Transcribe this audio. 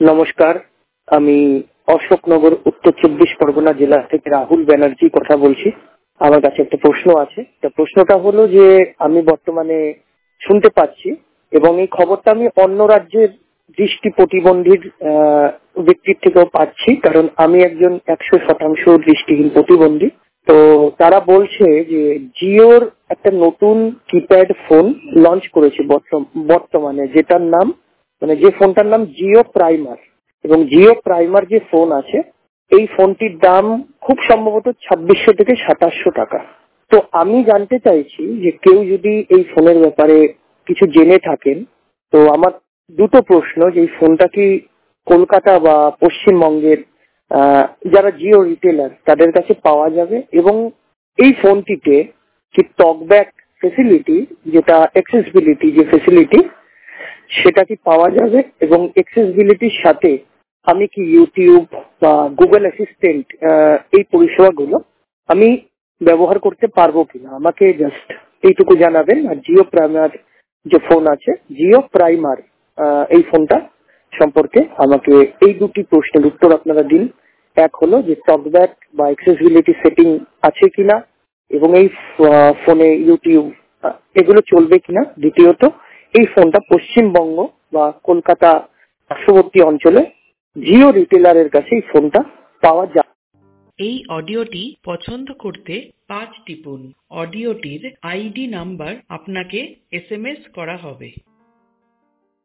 নমস্কার, আমি অশোকনগর উত্তর 24 পরগনা জেলা থেকে রাহুল ব্যানার্জি কথা বলছি। আমার কাছে একটা প্রশ্ন আছে। প্রশ্নটা হলো যে আমি বর্তমানে শুনতে পাচ্ছি এবং এই খবরটা আমি অন্য রাজ্যের দৃষ্টি প্রতিবন্ধীর ব্যক্তির থেকেও পাচ্ছি, কারণ আমি একজন 100% দৃষ্টিহীন প্রতিবন্ধী। তো তারা বলছে যে জিওর একটা নতুন কিপ্যাড ফোন লঞ্চ করেছে বর্তমানে, যেটার নাম যে ফোনটার নাম জিও প্রাইমার। এবং জিও প্রাইমার যে ফোন আছে, এই ফোনটির দাম খুব সম্ভবত 2600 থেকে 2700 টাকা। তো আমি জানতে চাইছি যে কেউ যদি এই ফোনের ব্যাপারে কিছু জেনে থাকেন, তো আমার দুটো প্রশ্ন, যে এই ফোনটা কি কলকাতা বা পশ্চিমবঙ্গের যারা জিও রিটেলার তাদের কাছে পাওয়া যাবে, এবং এই ফোনটিতে কি টকব্যাক ফেসিলিটি, যেটা অ্যাক্সেসিবিলিটি যে ফেসিলিটি, সেটা কি পাওয়া যাবে, এবং অ্যাক্সেসিবিলিটির সাথে আমি কি ইউটিউব বা গুগল অ্যাসিস্ট্যান্ট এই পরিষেবাগুলো আমি ব্যবহার করতে পারবো কিনা, আমাকে জাস্ট এইটুকু জানাবেন। আর জিও প্রাইমার যে ফোন আছে, জিও প্রাইমার এই ফোনটা সম্পর্কে আমাকে এই দুটি প্রশ্নের উত্তর আপনারা দিন। এক হলো যে টকব্যাক বা অ্যাক্সেসিবিলিটি সেটিং আছে কিনা, এবং এই ফোনে ইউটিউব এগুলো চলবে কিনা। দ্বিতীয়ত, এই ফোনটা পশ্চিমবঙ্গ বা কলকাতা পার্শ্ববর্তী অঞ্চলে জিও রিটেলারের কাছে এই ফোনটা পাওয়া যায়। এই অডিওটি পছন্দ করতে 5 টিপুন। অডিওটির আইডি নাম্বার আপনাকে SMS করা হবে।